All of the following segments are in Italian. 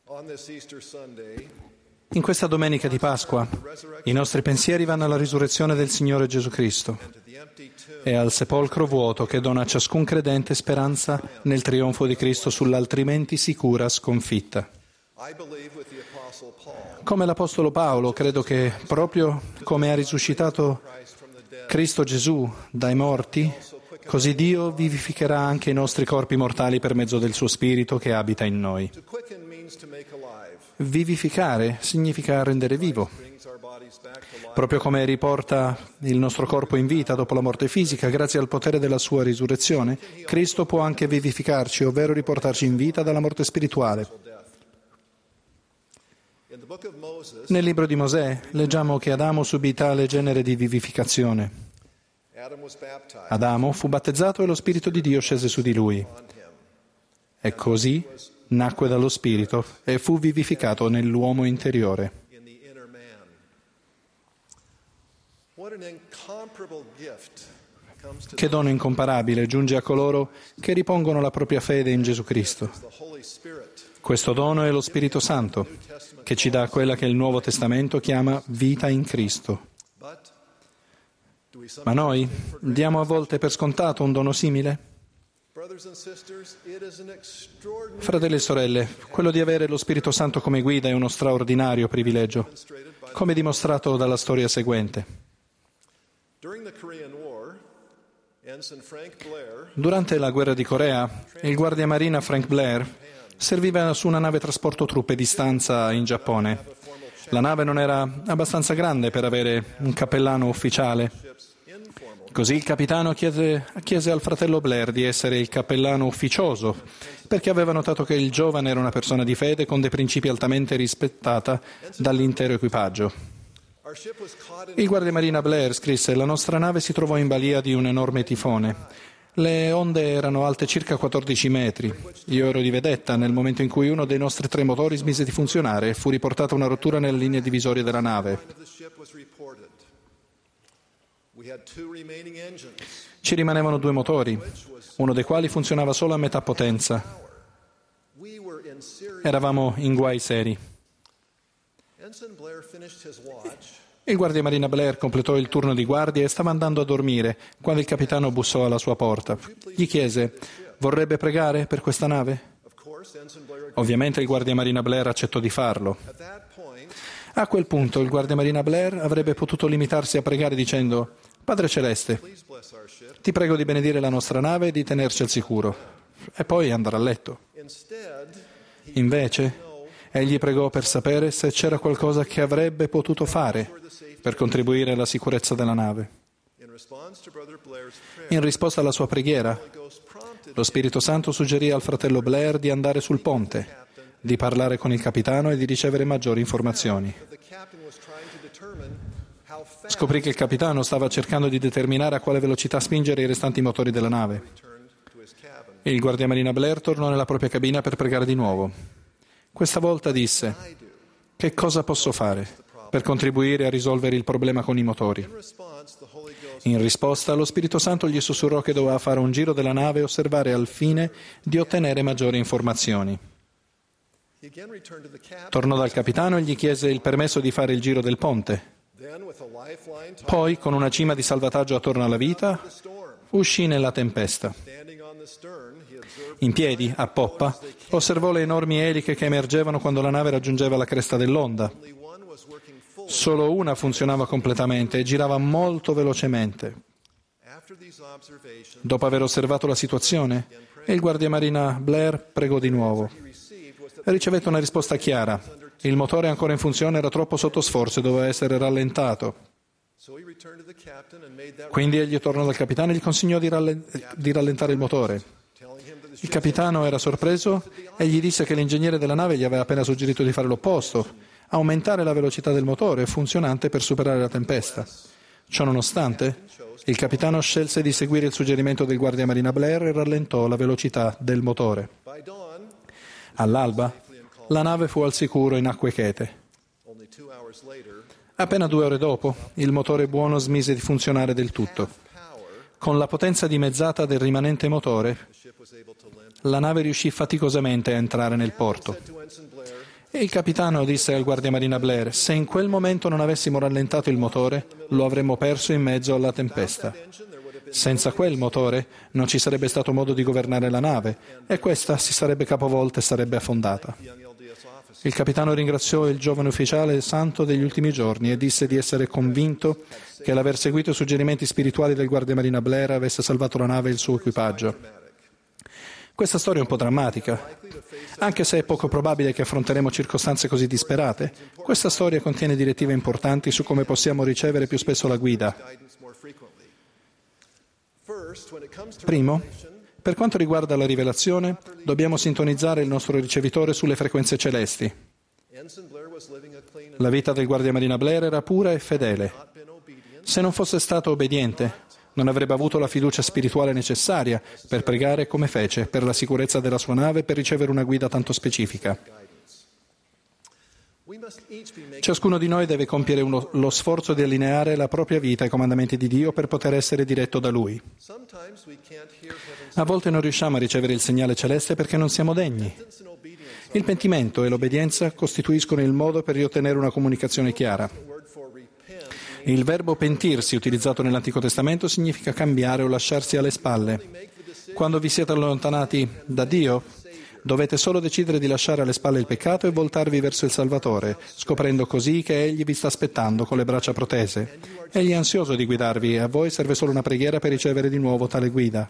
In questa domenica di Pasqua i nostri pensieri vanno alla risurrezione del Signore Gesù Cristo e al sepolcro vuoto che dona a ciascun credente speranza nel trionfo di Cristo sull'altrimenti sicura sconfitta. Come l'Apostolo Paolo, credo che proprio come ha risuscitato Cristo Gesù dai morti, così Dio vivificherà anche i nostri corpi mortali per mezzo del suo Spirito che abita in noi. Vivificare significa rendere vivo. Proprio come riporta il nostro corpo in vita dopo la morte fisica, grazie al potere della sua risurrezione, Cristo può anche vivificarci, ovvero riportarci in vita dalla morte spirituale. Nel libro di Mosè leggiamo che Adamo subì tale genere di vivificazione. Adamo fu battezzato e lo Spirito di Dio scese su di lui. E così nacque dallo Spirito e fu vivificato nell'uomo interiore. Che dono incomparabile giunge a coloro che ripongono la propria fede in Gesù Cristo. Questo dono è lo Spirito Santo, che ci dà quella che il Nuovo Testamento chiama vita in Cristo. Ma noi diamo a volte per scontato un dono simile? Fratelli e sorelle, quello di avere lo Spirito Santo come guida è uno straordinario privilegio, come dimostrato dalla storia seguente. Durante la guerra di Corea, il guardiamarina Frank Blair serviva su una nave trasporto truppe di stanza in Giappone. La nave non era abbastanza grande per avere un cappellano ufficiale. Così il capitano chiese al fratello Blair di essere il cappellano ufficioso, perché aveva notato che il giovane era una persona di fede con dei principi altamente rispettata dall'intero equipaggio. Il guardiamarina Blair scrisse: «La nostra nave si trovò in balia di un enorme tifone. Le onde erano alte circa 14 metri. Io ero di vedetta nel momento in cui uno dei nostri 3 motori smise di funzionare e fu riportata una rottura nelle linee divisorie della nave. Ci rimanevano 2 motori, uno dei quali funzionava solo a metà potenza. Eravamo in guai seri». Il guardiamarina Blair completò il turno di guardia e stava andando a dormire quando il capitano bussò alla sua porta. Gli chiese: «Vorrebbe pregare per questa nave?» Ovviamente il guardiamarina Blair accettò di farlo. A quel punto il guardiamarina Blair avrebbe potuto limitarsi a pregare dicendo: «Padre Celeste, ti prego di benedire la nostra nave e di tenerci al sicuro», e poi andare a letto. Invece, egli pregò per sapere se c'era qualcosa che avrebbe potuto fare per contribuire alla sicurezza della nave. In risposta alla sua preghiera, lo Spirito Santo suggerì al fratello Blair di andare sul ponte, di parlare con il capitano e di ricevere maggiori informazioni. Scoprì che il capitano stava cercando di determinare a quale velocità spingere i restanti motori della nave. Il guardiamarina Blair tornò nella propria cabina per pregare di nuovo. Questa volta disse: «Che cosa posso fare per contribuire a risolvere il problema con i motori?» In risposta, lo Spirito Santo gli sussurrò che doveva fare un giro della nave e osservare al fine di ottenere maggiori informazioni. Tornò dal capitano e gli chiese il permesso di fare il giro del ponte. Poi, con una cima di salvataggio attorno alla vita, uscì nella tempesta. In piedi, a poppa, osservò le enormi eliche che emergevano quando la nave raggiungeva la cresta dell'onda. Solo una funzionava completamente e girava molto velocemente. Dopo aver osservato la situazione, il guardiamarina Blair pregò di nuovo. Ricevette una risposta chiara. Il motore ancora in funzione era troppo sotto sforzo e doveva essere rallentato. Quindi egli tornò dal capitano e gli consigliò di rallentare il motore. Il capitano era sorpreso e gli disse che l'ingegnere della nave gli aveva appena suggerito di fare l'opposto, aumentare la velocità del motore funzionante per superare la tempesta. Ciononostante, il capitano scelse di seguire il suggerimento del guardiamarina Blair e rallentò la velocità del motore. All'alba, la nave fu al sicuro in acque chete. Appena 2 ore dopo, il motore buono smise di funzionare del tutto. Con la potenza dimezzata del rimanente motore, la nave riuscì faticosamente a entrare nel porto. E il capitano disse al guardiamarina Blair: se in quel momento non avessimo rallentato il motore, lo avremmo perso in mezzo alla tempesta. Senza quel motore non ci sarebbe stato modo di governare la nave e questa si sarebbe capovolta e sarebbe affondata. Il capitano ringraziò il giovane ufficiale santo degli ultimi giorni e disse di essere convinto che l'aver seguito i suggerimenti spirituali del guardiamarina Blair avesse salvato la nave e il suo equipaggio. Questa storia è un po' drammatica. Anche se è poco probabile che affronteremo circostanze così disperate, questa storia contiene direttive importanti su come possiamo ricevere più spesso la guida. Primo, per quanto riguarda la rivelazione, dobbiamo sintonizzare il nostro ricevitore sulle frequenze celesti. La vita del guardiamarina Blair era pura e fedele. Se non fosse stato obbediente, non avrebbe avuto la fiducia spirituale necessaria per pregare come fece per la sicurezza della sua nave e per ricevere una guida tanto specifica. Ciascuno di noi deve compiere lo sforzo di allineare la propria vita ai comandamenti di Dio per poter essere diretto da Lui. A volte non riusciamo a ricevere il segnale celeste perché non siamo degni. Il pentimento e l'obbedienza costituiscono il modo per riottenere una comunicazione chiara. Il verbo pentirsi, utilizzato nell'Antico Testamento, significa cambiare o lasciarsi alle spalle. Quando vi siete allontanati da Dio, dovete solo decidere di lasciare alle spalle il peccato e voltarvi verso il Salvatore, scoprendo così che Egli vi sta aspettando con le braccia protese. Egli è ansioso di guidarvi e a voi serve solo una preghiera per ricevere di nuovo tale guida.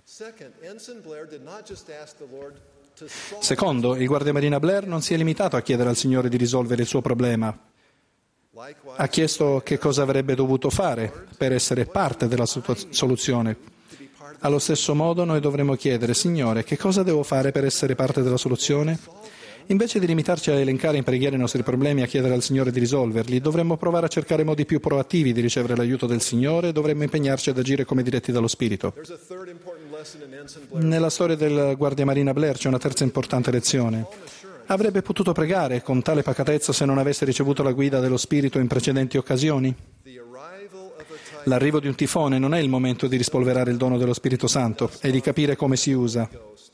Secondo, il guardiamarina Blair non si è limitato a chiedere al Signore di risolvere il suo problema. Ha chiesto che cosa avrebbe dovuto fare per essere parte della soluzione. Allo stesso modo noi dovremmo chiedere: Signore, che cosa devo fare per essere parte della soluzione? Invece di limitarci a elencare in preghiera i nostri problemi e a chiedere al Signore di risolverli, dovremmo provare a cercare modi più proattivi di ricevere l'aiuto del Signore e dovremmo impegnarci ad agire come diretti dallo Spirito. Nella storia del guardiamarina Blair c'è una terza importante lezione. Avrebbe potuto pregare con tale pacatezza se non avesse ricevuto la guida dello Spirito in precedenti occasioni? L'arrivo di un tifone non è il momento di rispolverare il dono dello Spirito Santo e di capire come si usa.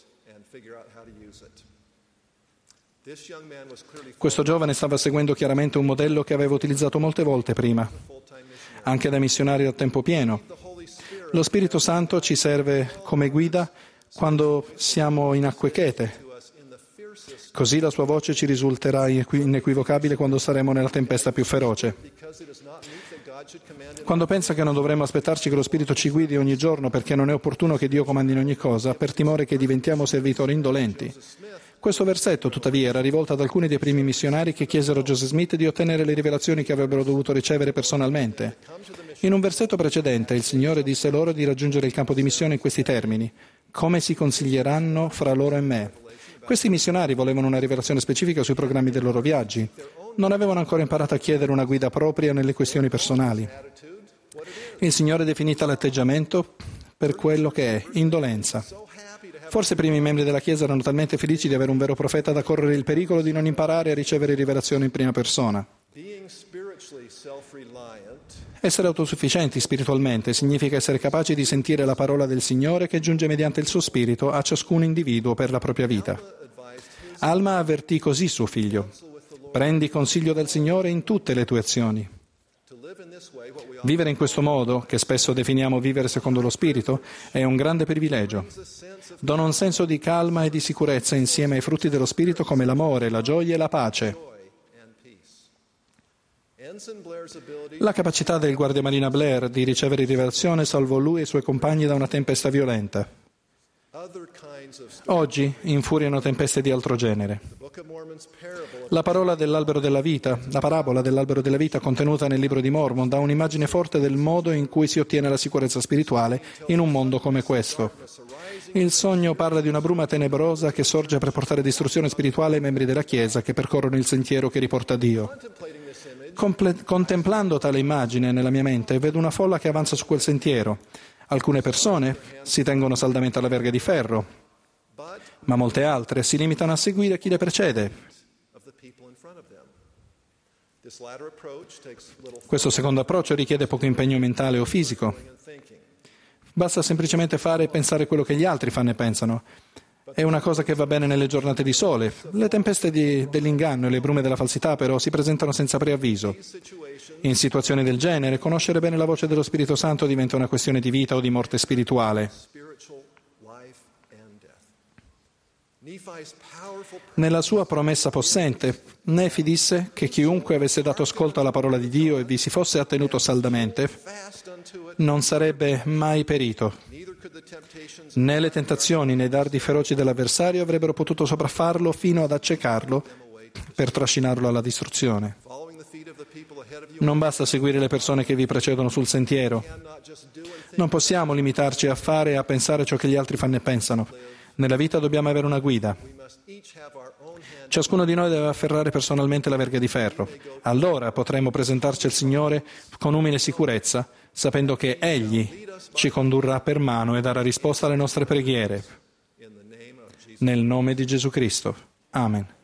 Questo giovane stava seguendo chiaramente un modello che aveva utilizzato molte volte prima, anche da missionario a tempo pieno. Lo Spirito Santo ci serve come guida quando siamo in acque chete. Così la sua voce ci risulterà inequivocabile quando saremo nella tempesta più feroce. Quando pensa che non dovremmo aspettarci che lo Spirito ci guidi ogni giorno perché non è opportuno che Dio comandi in ogni cosa, per timore che diventiamo servitori indolenti. Questo versetto, tuttavia, era rivolto ad alcuni dei primi missionari che chiesero a Joseph Smith di ottenere le rivelazioni che avrebbero dovuto ricevere personalmente. In un versetto precedente, il Signore disse loro di raggiungere il campo di missione in questi termini: come si consiglieranno fra loro e me. Questi missionari volevano una rivelazione specifica sui programmi dei loro viaggi. Non avevano ancora imparato a chiedere una guida propria nelle questioni personali. Il Signore definì tale atteggiamento per quello che è: indolenza. Forse i primi membri della Chiesa erano talmente felici di avere un vero profeta da correre il pericolo di non imparare a ricevere rivelazioni in prima persona. Essere autosufficienti spiritualmente significa essere capaci di sentire la parola del Signore che giunge mediante il suo Spirito a ciascun individuo per la propria vita. Alma avvertì così suo figlio: prendi consiglio dal Signore in tutte le tue azioni. Vivere in questo modo, che spesso definiamo vivere secondo lo Spirito, è un grande privilegio. Dona un senso di calma e di sicurezza insieme ai frutti dello Spirito come l'amore, la gioia e la pace. La capacità del guardiamarina Blair di ricevere rivelazione salvò lui e i suoi compagni da una tempesta violenta. Oggi infuriano tempeste di altro genere. La parabola dell'albero della vita contenuta nel libro di Mormon dà un'immagine forte del modo in cui si ottiene la sicurezza spirituale in un mondo come questo. Il sogno parla di una bruma tenebrosa che sorge per portare distruzione spirituale ai membri della Chiesa che percorrono il sentiero che riporta a Dio. Contemplando tale immagine nella mia mente, vedo una folla che avanza su quel sentiero. Alcune persone si tengono saldamente alla verga di ferro, ma molte altre si limitano a seguire chi le precede. Questo secondo approccio richiede poco impegno mentale o fisico. Basta semplicemente fare e pensare quello che gli altri fanno e pensano. È una cosa che va bene nelle giornate di sole. Le tempeste dell'inganno e le brume della falsità però si presentano senza preavviso. In situazioni del genere, conoscere bene la voce dello Spirito Santo diventa una questione di vita o di morte spirituale. Nella sua promessa possente, Nefi disse che chiunque avesse dato ascolto alla parola di Dio e vi si fosse attenuto saldamente, non sarebbe mai perito. Né le tentazioni né i dardi feroci dell'avversario avrebbero potuto sopraffarlo fino ad accecarlo per trascinarlo alla distruzione. Non basta seguire le persone che vi precedono sul sentiero. Non possiamo limitarci a fare e a pensare ciò che gli altri fanno e pensano. Nella vita dobbiamo avere una guida. Ciascuno di noi deve afferrare personalmente la verga di ferro. Allora potremo presentarci al Signore con umile sicurezza, sapendo che Egli ci condurrà per mano e darà risposta alle nostre preghiere. Nel nome di Gesù Cristo. Amen.